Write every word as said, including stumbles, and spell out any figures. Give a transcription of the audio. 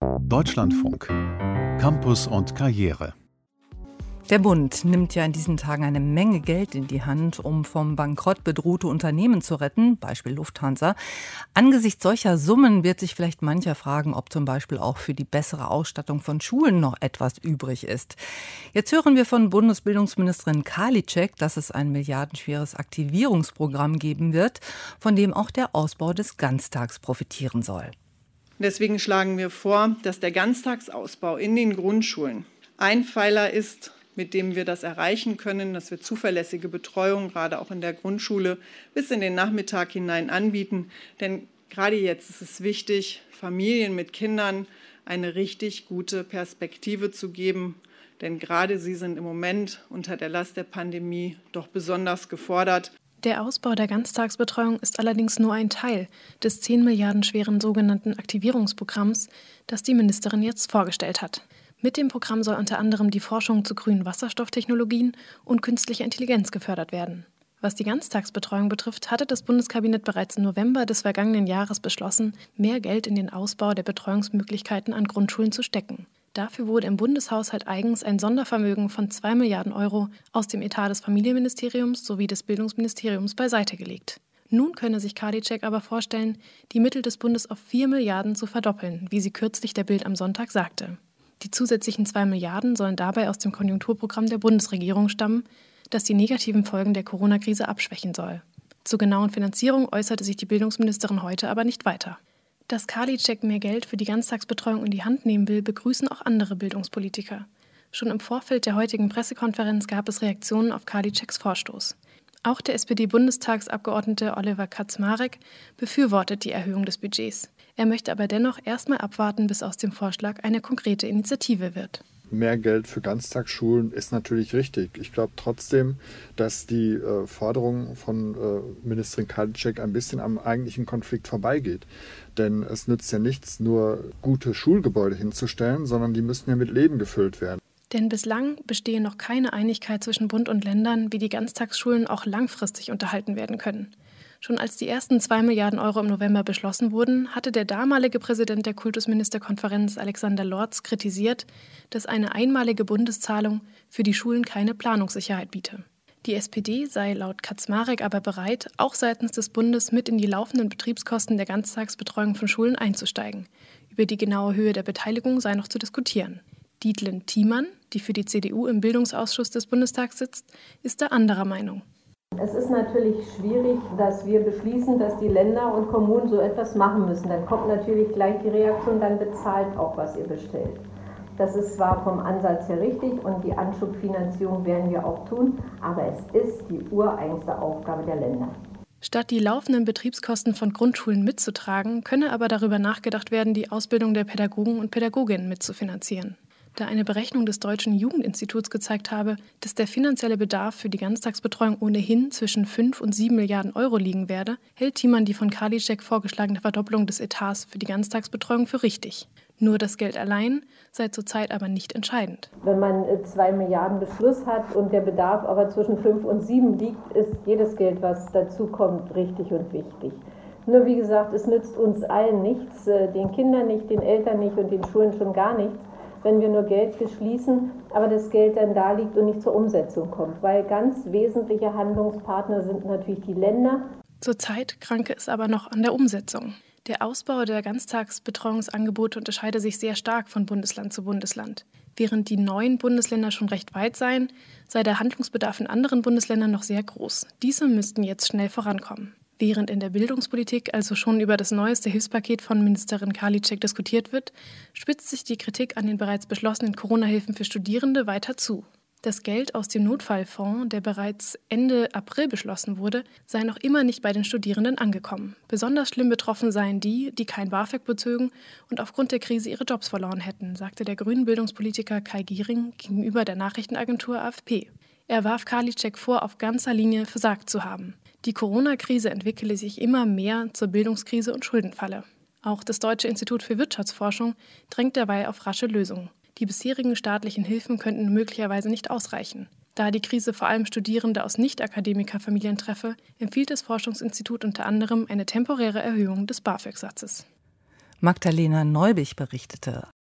Deutschlandfunk. Campus und Karriere. Der Bund nimmt ja in diesen Tagen eine Menge Geld in die Hand, um vom Bankrott bedrohte Unternehmen zu retten, Beispiel Lufthansa. Angesichts solcher Summen wird sich vielleicht mancher fragen, ob zum Beispiel auch für die bessere Ausstattung von Schulen noch etwas übrig ist. Jetzt hören wir von Bundesbildungsministerin Karliczek, dass es ein milliardenschweres Aktivierungsprogramm geben wird, von dem auch der Ausbau des Ganztags profitieren soll. Deswegen schlagen wir vor, dass der Ganztagsausbau in den Grundschulen ein Pfeiler ist, mit dem wir das erreichen können, dass wir zuverlässige Betreuung gerade auch in der Grundschule bis in den Nachmittag hinein anbieten. Denn gerade jetzt ist es wichtig, Familien mit Kindern eine richtig gute Perspektive zu geben. Denn gerade sie sind im Moment unter der Last der Pandemie doch besonders gefordert. Der Ausbau der Ganztagsbetreuung ist allerdings nur ein Teil des zehn Milliarden schweren sogenannten Aktivierungsprogramms, das die Ministerin jetzt vorgestellt hat. Mit dem Programm soll unter anderem die Forschung zu grünen Wasserstofftechnologien und künstlicher Intelligenz gefördert werden. Was die Ganztagsbetreuung betrifft, hatte das Bundeskabinett bereits im November des vergangenen Jahres beschlossen, mehr Geld in den Ausbau der Betreuungsmöglichkeiten an Grundschulen zu stecken. Dafür wurde im Bundeshaushalt eigens ein Sondervermögen von zwei Milliarden Euro aus dem Etat des Familienministeriums sowie des Bildungsministeriums beiseite gelegt. Nun könne sich Karliczek aber vorstellen, die Mittel des Bundes auf vier Milliarden zu verdoppeln, wie sie kürzlich der Bild am Sonntag sagte. Die zusätzlichen zwei Milliarden sollen dabei aus dem Konjunkturprogramm der Bundesregierung stammen, das die negativen Folgen der Corona-Krise abschwächen soll. Zur genauen Finanzierung äußerte sich die Bildungsministerin heute aber nicht weiter. Dass Karliczek mehr Geld für die Ganztagsbetreuung in die Hand nehmen will, begrüßen auch andere Bildungspolitiker. Schon im Vorfeld der heutigen Pressekonferenz gab es Reaktionen auf Karliczeks Vorstoß. Auch der S P D-Bundestagsabgeordnete Oliver Kaczmarek befürwortet die Erhöhung des Budgets. Er möchte aber dennoch erstmal abwarten, bis aus dem Vorschlag eine konkrete Initiative wird. Mehr Geld für Ganztagsschulen ist natürlich richtig. Ich glaube trotzdem, dass die äh, Forderung von äh, Ministerin Karliczek ein bisschen am eigentlichen Konflikt vorbeigeht. Denn es nützt ja nichts, nur gute Schulgebäude hinzustellen, sondern die müssen ja mit Leben gefüllt werden. Denn bislang bestehe noch keine Einigkeit zwischen Bund und Ländern, wie die Ganztagsschulen auch langfristig unterhalten werden können. Schon als die ersten zwei Milliarden Euro im November beschlossen wurden, hatte der damalige Präsident der Kultusministerkonferenz Alexander Lorz kritisiert, dass eine einmalige Bundeszahlung für die Schulen keine Planungssicherheit biete. Die S P D sei laut Kaczmarek aber bereit, auch seitens des Bundes mit in die laufenden Betriebskosten der Ganztagsbetreuung von Schulen einzusteigen. Über die genaue Höhe der Beteiligung sei noch zu diskutieren. Dietlen Thiemann, die für die C D U im Bildungsausschuss des Bundestags sitzt, ist da anderer Meinung. Es ist natürlich schwierig, dass wir beschließen, dass die Länder und Kommunen so etwas machen müssen. Dann kommt natürlich gleich die Reaktion, dann bezahlt auch, was ihr bestellt. Das ist zwar vom Ansatz her richtig und die Anschubfinanzierung werden wir auch tun, aber es ist die ureigenste Aufgabe der Länder. Statt die laufenden Betriebskosten von Grundschulen mitzutragen, könne aber darüber nachgedacht werden, die Ausbildung der Pädagogen und Pädagoginnen mitzufinanzieren. Da eine Berechnung des Deutschen Jugendinstituts gezeigt habe, dass der finanzielle Bedarf für die Ganztagsbetreuung ohnehin zwischen fünf und sieben Milliarden Euro liegen werde, hält Thiemann die von Karliczek vorgeschlagene Verdopplung des Etats für die Ganztagsbetreuung für richtig. Nur das Geld allein sei zurzeit aber nicht entscheidend. Wenn man zwei Milliarden Beschluss hat und der Bedarf aber zwischen fünf und sieben liegt, ist jedes Geld, was dazu kommt, richtig und wichtig. Nur wie gesagt, es nützt uns allen nichts, den Kindern nicht, den Eltern nicht und den Schulen schon gar nichts, wenn wir nur Geld beschließen, aber das Geld dann da liegt und nicht zur Umsetzung kommt. Weil ganz wesentliche Handlungspartner sind natürlich die Länder. Zurzeit kranke es aber noch an der Umsetzung. Der Ausbau der Ganztagsbetreuungsangebote unterscheide sich sehr stark von Bundesland zu Bundesland. Während die neuen Bundesländer schon recht weit seien, sei der Handlungsbedarf in anderen Bundesländern noch sehr groß. Diese müssten jetzt schnell vorankommen. Während in der Bildungspolitik also schon über das neueste Hilfspaket von Ministerin Karliczek diskutiert wird, spitzt sich die Kritik an den bereits beschlossenen Corona-Hilfen für Studierende weiter zu. Das Geld aus dem Notfallfonds, der bereits Ende April beschlossen wurde, sei noch immer nicht bei den Studierenden angekommen. Besonders schlimm betroffen seien die, die kein BAföG bezögen und aufgrund der Krise ihre Jobs verloren hätten, sagte der grünen Bildungspolitiker Kai Giering gegenüber der Nachrichtenagentur A F P. Er warf Karliczek vor, auf ganzer Linie versagt zu haben. Die Corona-Krise entwickele sich immer mehr zur Bildungskrise und Schuldenfalle. Auch das Deutsche Institut für Wirtschaftsforschung drängt dabei auf rasche Lösungen. Die bisherigen staatlichen Hilfen könnten möglicherweise nicht ausreichen. Da die Krise vor allem Studierende aus Nicht-Akademiker-Familien treffe, empfiehlt das Forschungsinstitut unter anderem eine temporäre Erhöhung des BAföG-Satzes. Magdalena Neubich berichtete.